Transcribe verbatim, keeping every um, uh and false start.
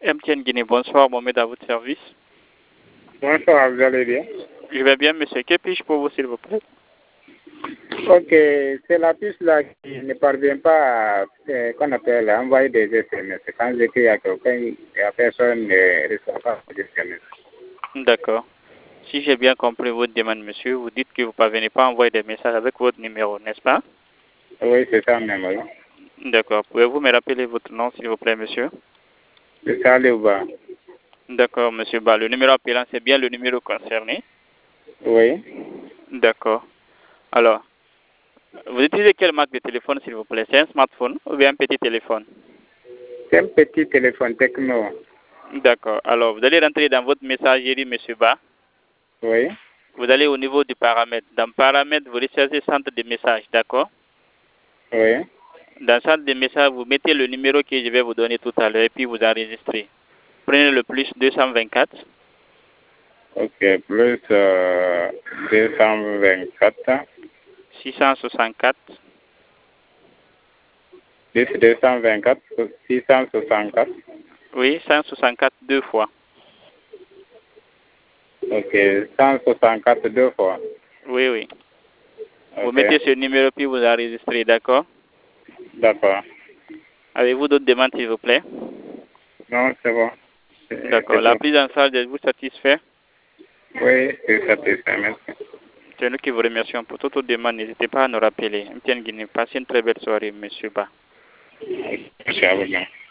M T N Guinée, bonsoir, Mohamed à votre service. Bonsoir, vous allez bien? Je vais bien, monsieur. Que puis-je pour vous, s'il vous plaît? Ok, c'est la puce là qui ne parvient pas à, euh, qu'on appelle, à envoyer des S M S. Quand j'écris à quelqu'un, la personne ne reçoit pas des S M S. D'accord. Si j'ai bien compris votre demande, monsieur, vous dites que vous ne parvenez pas à envoyer des messages avec votre numéro, n'est-ce pas? Oui, c'est ça même. Oui. D'accord. Pouvez-vous me rappeler votre nom, s'il vous plaît, monsieur? C'est ça, le bas. D'accord, monsieur Ba. Le numéro appelant, c'est bien le numéro concerné? Oui. D'accord. Alors, vous utilisez quelle marque de téléphone, s'il vous plaît? C'est un smartphone ou bien un petit téléphone? C'est un petit téléphone techno. D'accord. Alors, vous allez rentrer dans votre messagerie, monsieur Ba. Oui. Vous allez au niveau du paramètre. Dans paramètre, vous recherchez centre de message, d'accord? Oui. Dans centre de message, vous mettez le numéro que je vais vous donner tout à l'heure et puis vous enregistrez. Prenez le plus deux cent vingt-quatre. Ok, plus euh, deux cent vingt-quatre. six cent soixante-quatre. Plus deux cent vingt-quatre, six cent soixante-quatre. Oui, cent soixante-quatre deux fois. Ok, cent soixante-quatre deux fois. Oui, oui. Vous Ok. mettez ce numéro puis vous enregistrez, d'accord? D'accord. Avez-vous d'autres demandes, s'il vous plaît? Non, c'est bon. D'accord. La prise en charge, êtes-vous satisfait? Oui, c'est satisfait, merci. C'est nous qui vous remercions pour toute autre demande. N'hésitez pas à nous rappeler. M T N Guinée, passez une très belle soirée, monsieur Ba. Merci à vous.